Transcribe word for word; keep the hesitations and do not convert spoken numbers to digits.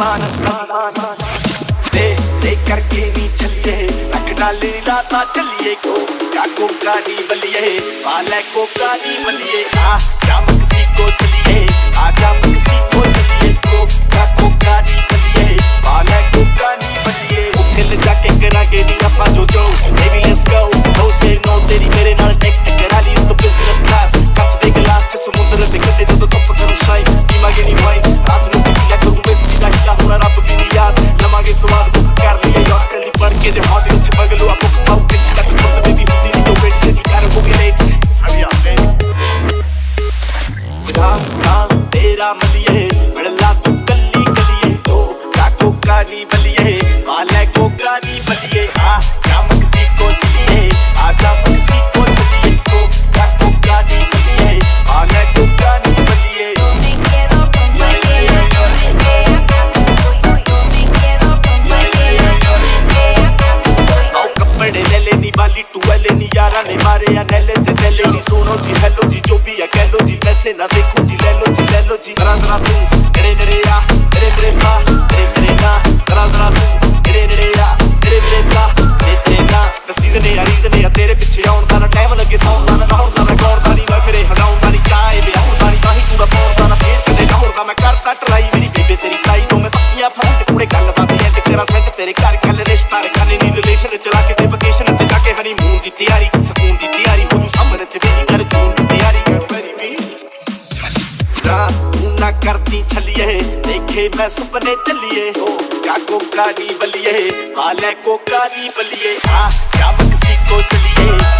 मान दे दे करके नी चलिए रख डाले लाता चलिए को क्या कोका नी बलिए वाले कोका नी बलिए आ क्या किसी को चलिए आजा किसी को चलिए को क्या कोका नी बलिए वाले कोका नी बलिए दिल जाके करांगे नी अपा जो जो baby let's go no say no तेरी मेरे नाल टेक करा ली तो बिजनेस क्लास कच दे गिलास च समुंदर ते कदे तो टॉप करूं शाइन पीवांगे नी वाइन रात ਨੂੰ ਪੀਲਾ ਕਰੂੰ ਬੇਸਕੀ ਦਾ ਹੀਲਾ ਹੋਣਾ ਰੱਬ ਦੀ ਨੀ ਯਾਦ ਲਵਾਂਗੇ ਸਵਾਦ ਕਰ ਲਈਏ ਯਾਰ ਕੱਲੀ ਬਣ ਕੇ ਦੇ ਹੌਦੀ ਉੱਥੇ ਬਗਲੂ ਆਪੋ ਖਾਉ ਕੇ ਸਿੱਧਾ ਕੁੱਤ ਬੇਬੀ ਹੁੰਦੀ ਨੀ ਜੋ ਵੇਟ ਛੇਤੀ ਕਰ ਹੋ ਗਿਆ ਲੇਟ ਅਭੀ ਆਵੇ ਰਾਮ ਰਾਮ ਤੇਰਾ ਮਲੀਏ ਮਿਲਣਾ ਤੂੰ ਕੱਲੀ ਕੱਲੀਏ ਓ ਕਾ ਕੋਕਾ ਨੀ ਬਲੀਏ ਵਾਲੇ ਕੋਕਾ ਨੀ ਬਲੀਏ ਆ ਕੰਮ ਕਿਸੀ ਕੋ ਚਲੀਏ ਆਜਾ ਕਿਸੀ ਕੋ ਚਲੀਏ ਓ ਕਾ ਕੋਕਾ ਨੀ ਬਲੀਏ ਵਾਲੇ ਕੋਕਾ ਨੀ ਬਲੀਏ टूले नी यारा ने मारे या नैले ते नैले नी सुनो जी हेलो जी जो भी है कह लो जी वैसे ना देखो जी ले लो जी ले लो जी जरा जरा तू तेरे तेरे या तेरे तेरे सा तेरे तेरे ना जरा जरा तू तेरे तेरे या तेरे तेरे सा तेरे तेरे ना सीजन या रीजन या तेरे पीछे आउण दा ना टाइम लगे सौण दा ना नौर दा मैं गौर दा नी मैं फिरे हटाउण दा नी चाहे बे आउण दा नी काही पूरा पौण दा ना फेर कदे नौर दा मैं करता ट्राई मेरी बेबे तेरी ताई तो मैं पत्तियां फरक पूरे गल दा दी एंड तेरा सेंट तेरे घर कल रिश्ता रखने नी रिलेशन चला के ते वेकेशन ते जाके हनीमून दी तैयारी ਸਕੂਨ ਦੀ ਤਿਆਰੀ ਹੋ ਜੂ ਸਾਹਮਣੇ ਚ ਵੀ ਕਰ ਜੂਨ ਦੀ ਤਿਆਰੀ ਨਾ ਤੂੰ ਨਾ ਕਰਦੀ ਛਲੀਏ ਦੇਖੇ ਮੈਂ ਸੁਪਨੇ ਚੱਲੀਏ ਹੋ ਕਿਆ ਕੋਕਾ ਨੀ ਬਲੀਏ ਹਾਲੇ ਕੋਕਾ ਨੀ ਬਲੀਏ ਆ ਕੰਮ ਕਿਸੀ ਕੋ ਚਲੀਏ